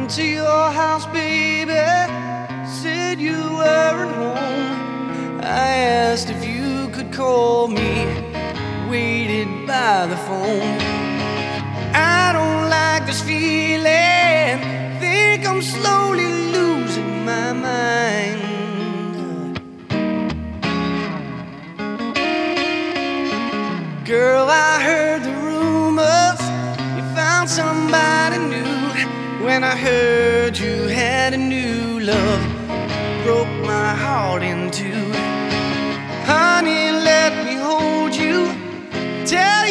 to your house, baby. Said you weren't home. I asked if you could call me. Waited by the phone. I don't like this feeling. Think I'm slowly losing my mind. Girl, I heard the rumors. You found somebody new. When I heard you had a new love, broke my heart in two. Honey, let me hold you. Tell